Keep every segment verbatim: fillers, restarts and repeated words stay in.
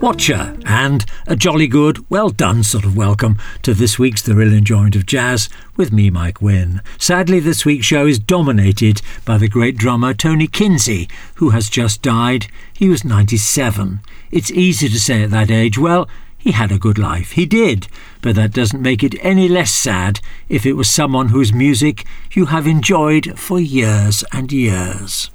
Watcher, and a jolly good, well done sort of welcome to this week's The Real Enjoyment of Jazz with me, Mike Wynne. Sadly, this week's show is dominated by the great drummer Tony Kinsey, who has just died. He was ninety-seven. It's easy to say at that age, well, he had a good life. He did, but that doesn't make it any less sad if it was someone whose music you have enjoyed for years and years.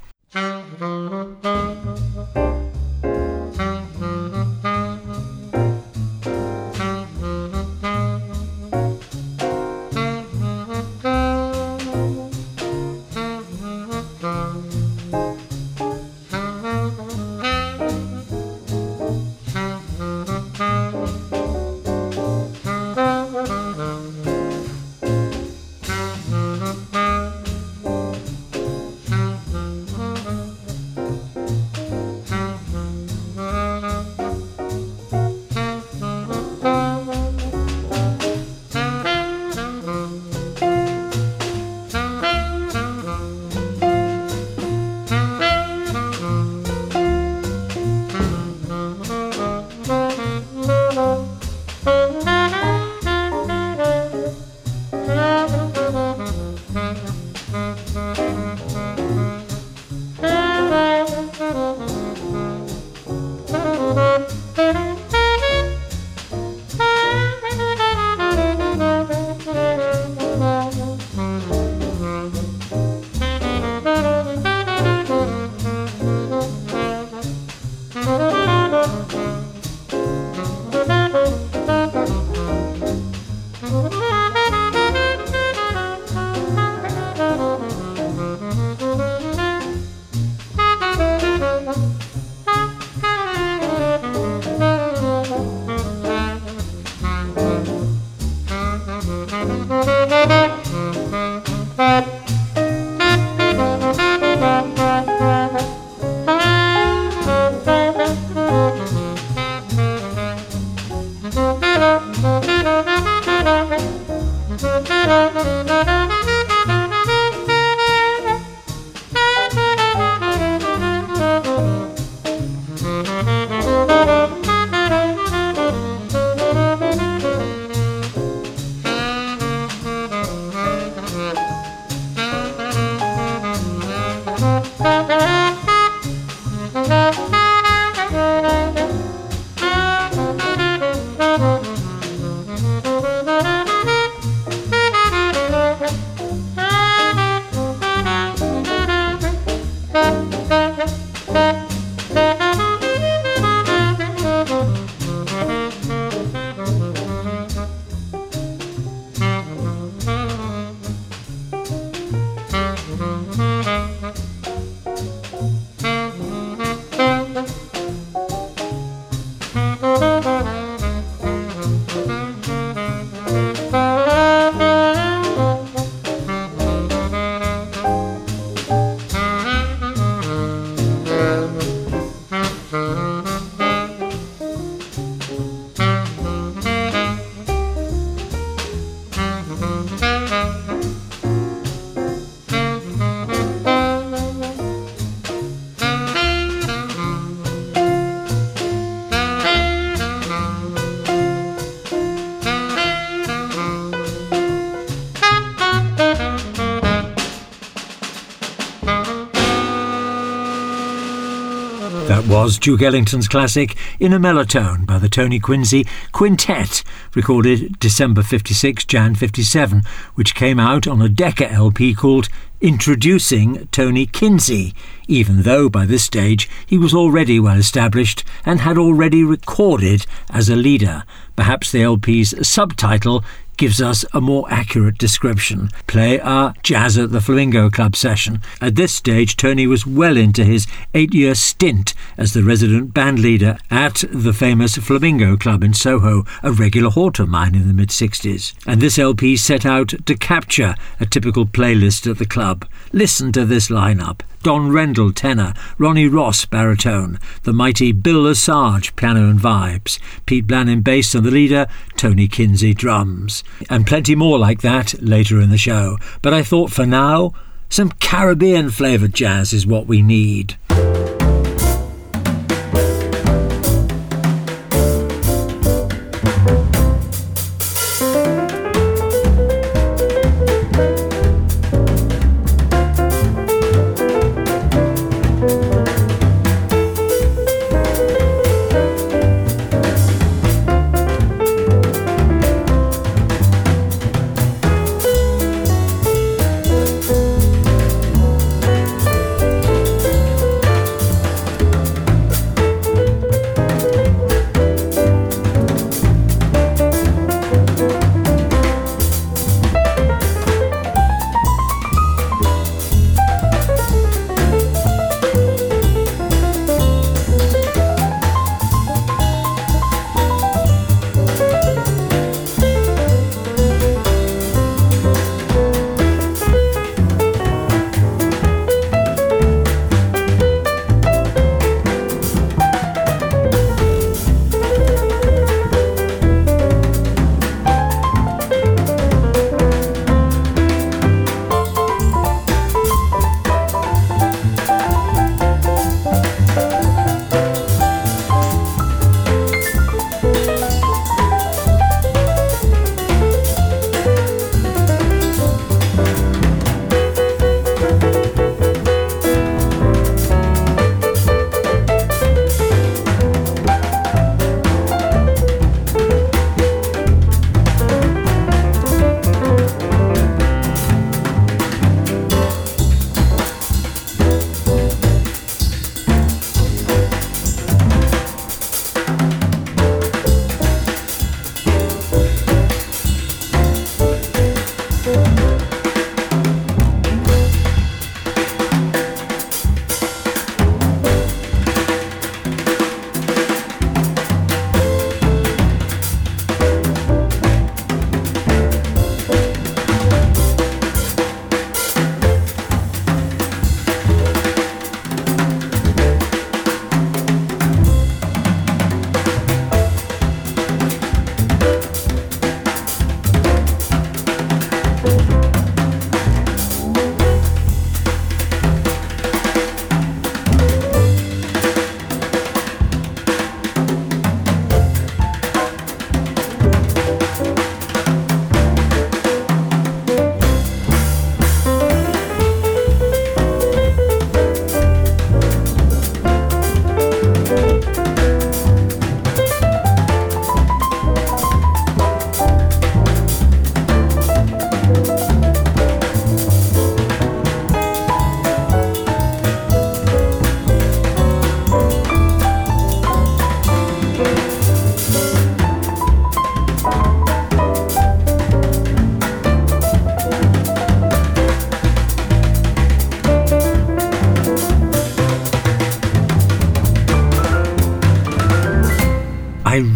That was Duke Ellington's classic In a Mellotone by the Tony Kinsey Quintet, recorded December fifty-six, January fifty-seven, which came out on a Decca L P called Introducing Tony Kinsey, even though by this stage he was already well established and had already recorded as a leader. Perhaps the L P's subtitle gives us a more accurate description. Play a Jazz at the Flamingo Club session. At this stage, Tony was well into his eight-year stint as the resident band leader at the famous Flamingo Club in Soho, a regular haunt of mine in the mid-sixties. And this L P set out to capture a typical playlist at the club. Listen to this lineup. Don Rendell, tenor, Ronnie Ross, baritone, the mighty Bill Lesage, piano and vibes, Pete Blannon, bass, and the leader, Tony Kinsey, drums. And plenty more like that later in the show. But I thought for now, some Caribbean-flavoured jazz is what we need.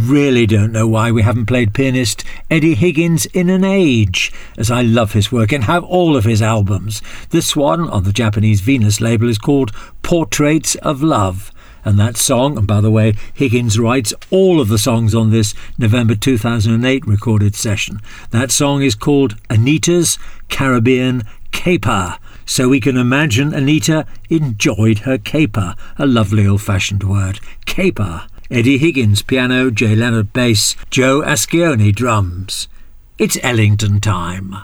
really don't know why we haven't played pianist Eddie Higgins in an age, as I love his work and have all of his albums. This one on the Japanese Venus label is called Portraits of Love. And that song, and by the way, Higgins writes all of the songs on this November two thousand eight recorded session. That song is called Anita's Caribbean Caper. So we can imagine Anita enjoyed her caper, a lovely old-fashioned word, caper. Eddie Higgins piano, Jay Leonard bass, Joe Ascione drums. It's Ellington time.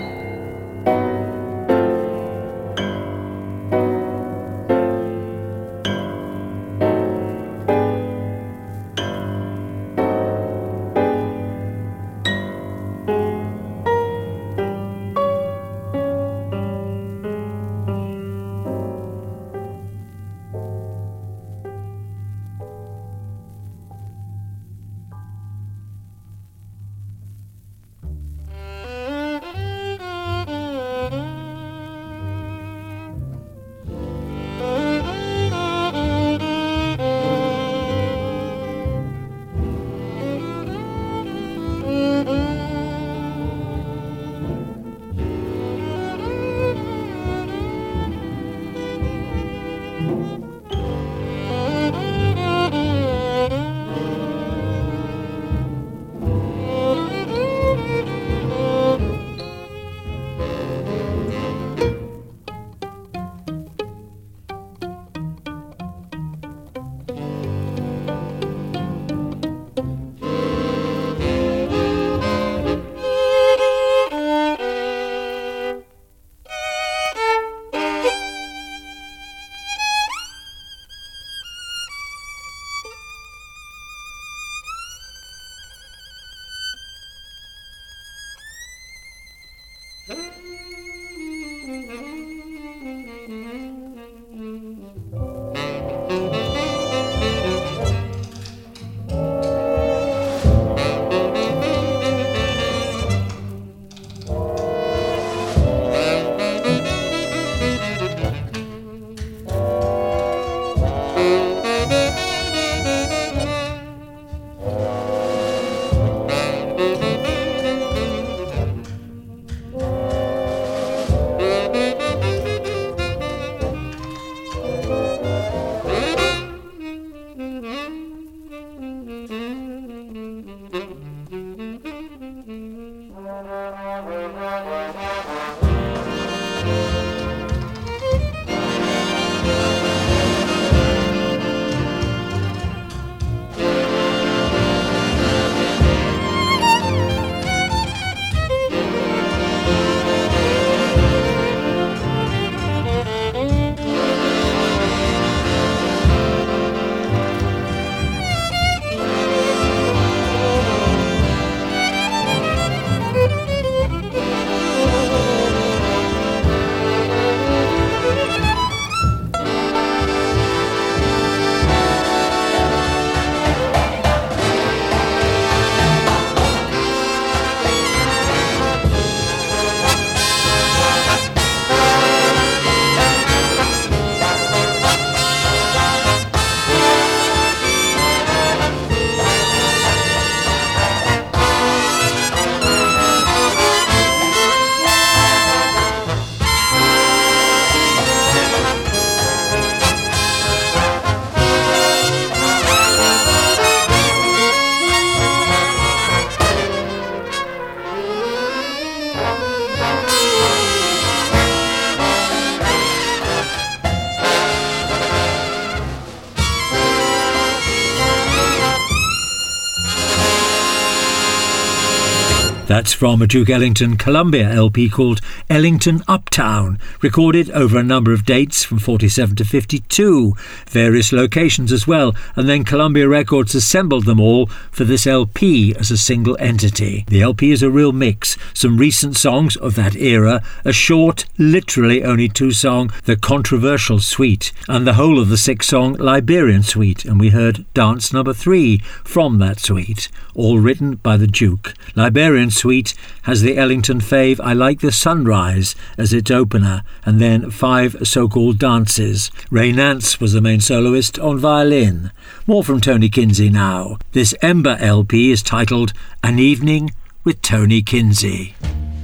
That's from a Duke Ellington Columbia L P called Ellington Uptown, recorded over a number of dates from forty-seven to fifty-two, various locations as well, and then Columbia Records assembled them all for this L P as a single entity. The L P is a real mix, some recent songs of that era, a short, literally only two-song The Controversial Suite, and the whole of the six-song Liberian Suite, and we heard Dance Number Three from that suite, all written by the Duke. Liberian Suite Suite has the Ellington fave I Like the Sunrise as its opener, and then five so-called dances. Ray Nance was the main soloist on violin. More from Tony Kinsey now. This Ember L P is titled An Evening with Tony Kinsey.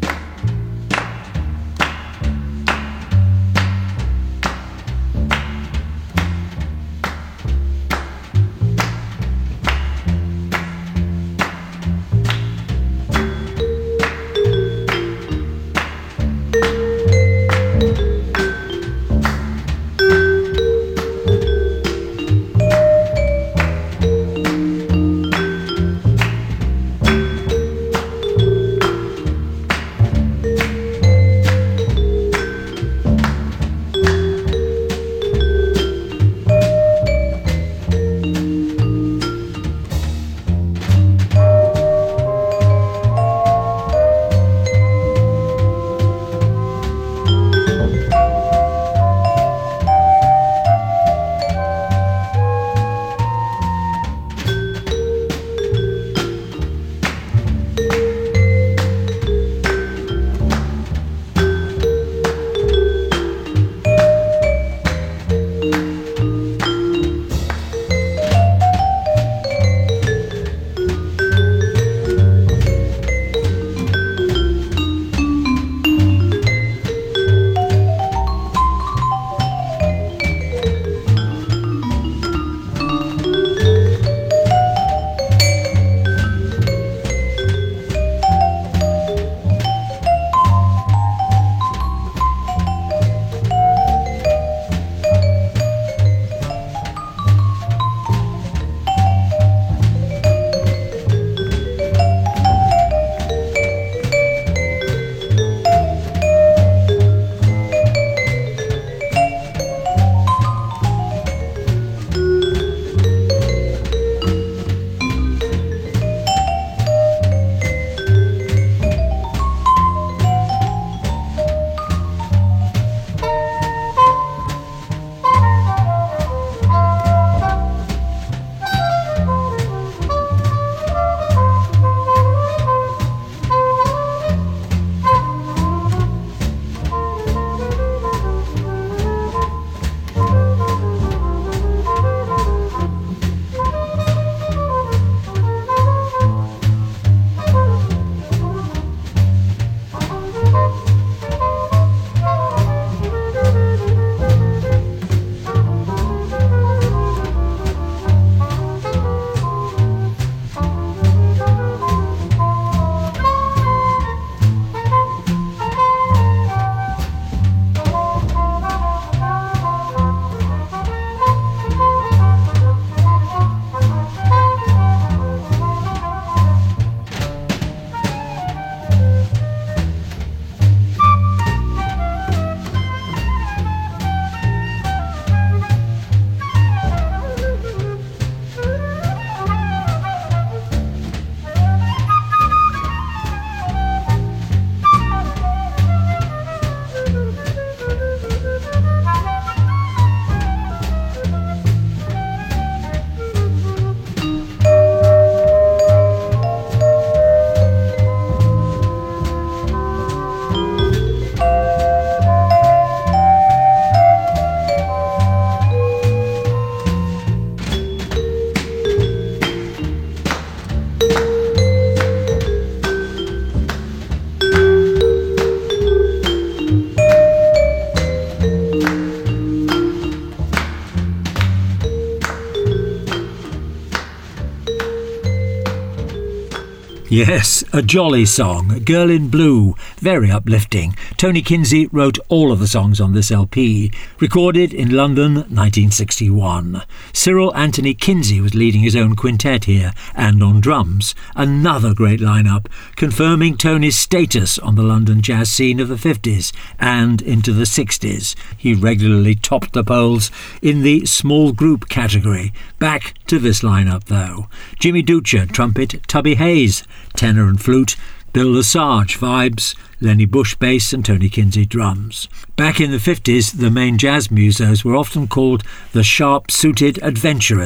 Yes, a jolly song, Girl in Blue, very uplifting. Tony Kinsey wrote all of the songs on this L P, recorded in London nineteen sixty-one. Cyril Anthony Kinsey was leading his own quintet here, and on drums. Another great lineup, confirming Tony's status on the London jazz scene of the fifties and into the sixties. He regularly topped the polls in the small group category. Back to this lineup, though. Jimmy Ducha, trumpet, Tubby Hayes, tenor and flute, Bill Lesage, vibes, Lenny Bush bass and Tony Kinsey drums. Back in the fifties, the main jazz musos were often called the sharp-suited adventurers.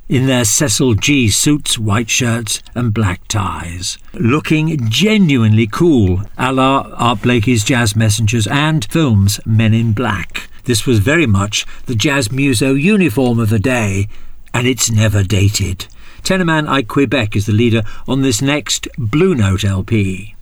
in their Cecil G suits, white shirts and black ties, looking genuinely cool, a la Art Blakey's Jazz Messengers and film's Men in Black. This was very much the jazz muso uniform of the day, and it's never dated. Tenorman Ike Quebec is the leader on this next Blue Note L P.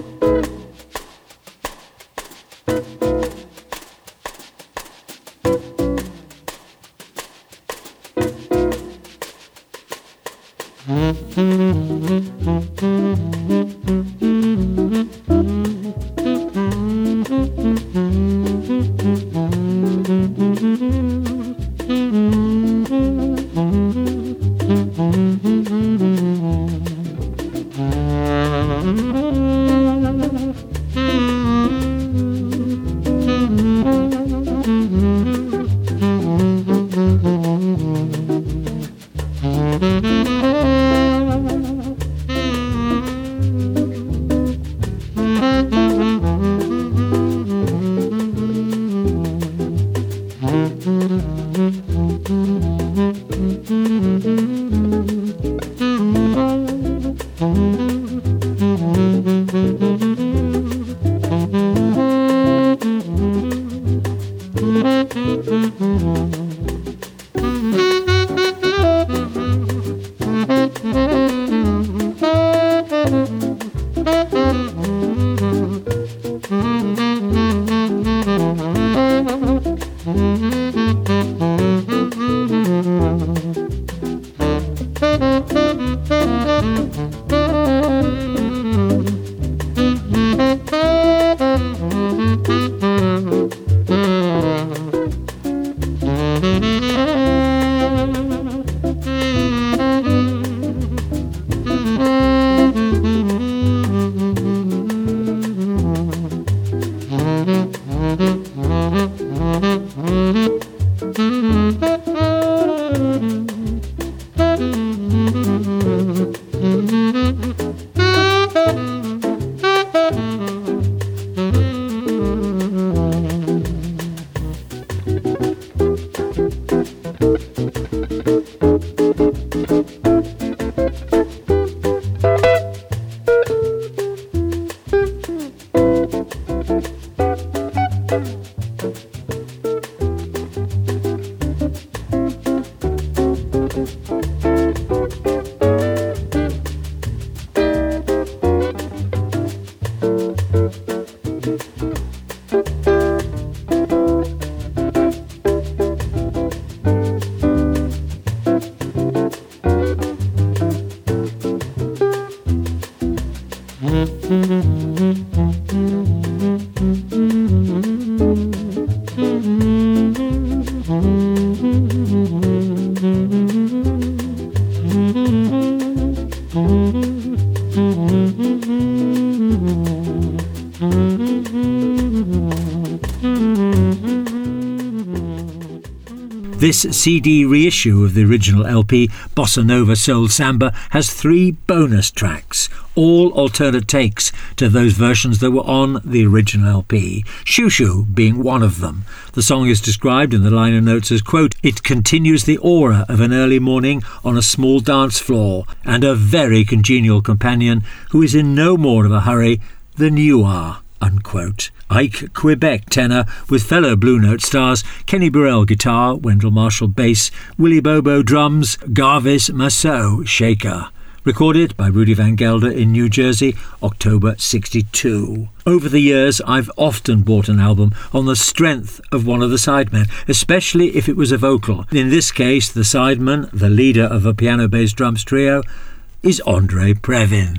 This C D reissue of the original L P, Bossa Nova Soul Samba, has three bonus tracks, all alternate takes to those versions that were on the original L P, Shoo Shoo being one of them. The song is described in the liner notes as, quote, "It continues the aura of an early morning on a small dance floor and a very congenial companion who is in no more of a hurry than you are," unquote. Ike Quebec tenor with fellow Blue Note stars Kenny Burrell guitar, Wendell Marshall bass, Willie Bobo drums, Garvis Massot shaker. Recorded by Rudy Van Gelder in New Jersey, October sixty-two. Over the years, I've often bought an album on the strength of one of the sidemen, especially if it was a vocal. In this case, the sideman, the leader of a piano-bass drums trio, is Andre Previn.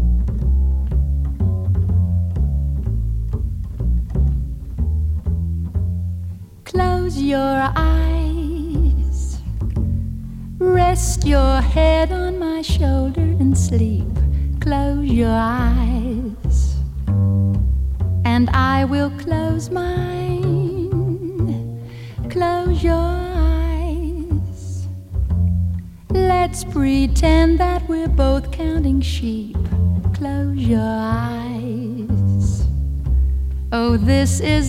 Close your eyes, rest your head on my shoulder and sleep. Close your eyes, and I will close mine. Close your eyes, let's pretend that we're both counting sheep. Close your eyes, oh, this is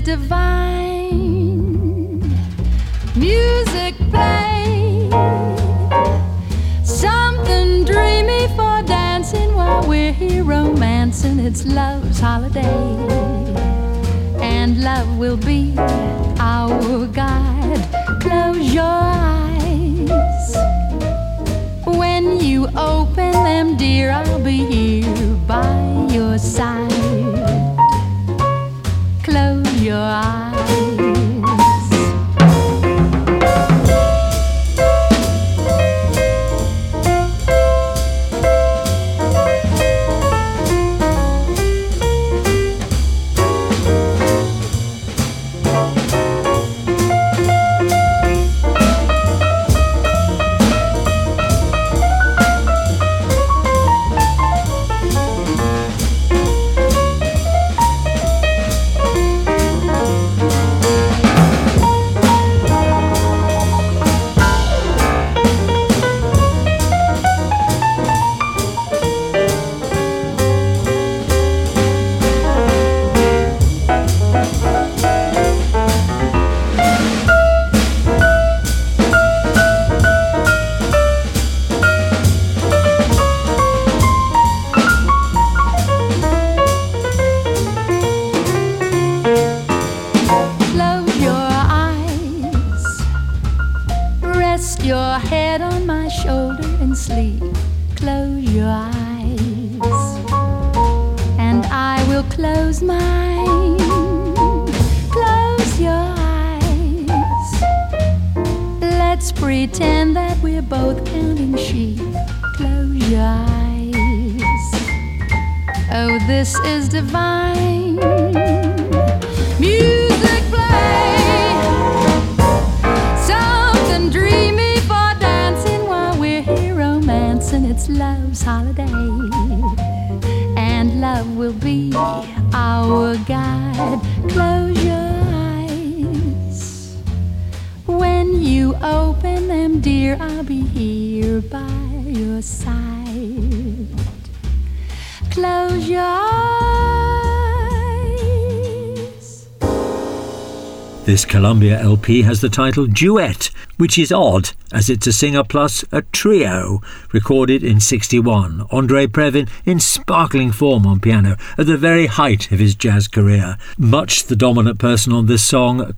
divine. Music played here romancing, it's love's holiday. And love will be our guide. Close your eyes. When you open them, dear, I'll be here by your side. Close your eyes. Your head on my shoulder and sleep. Close your eyes, and I will close mine. Close your eyes. Let's pretend that we're both counting sheep. Close your eyes. Oh, this is divine. Music play, something dreamy. And it's love's holiday, and love will be our guide. Close your eyes. When you open them, dear, I'll be here by your side. Close your eyes. This Columbia L P has the title Duet, which is odd as it's a singer plus a trio, recorded in sixty-one. Andre Previn in sparkling form on piano at the very height of his jazz career. Much the dominant person on this song,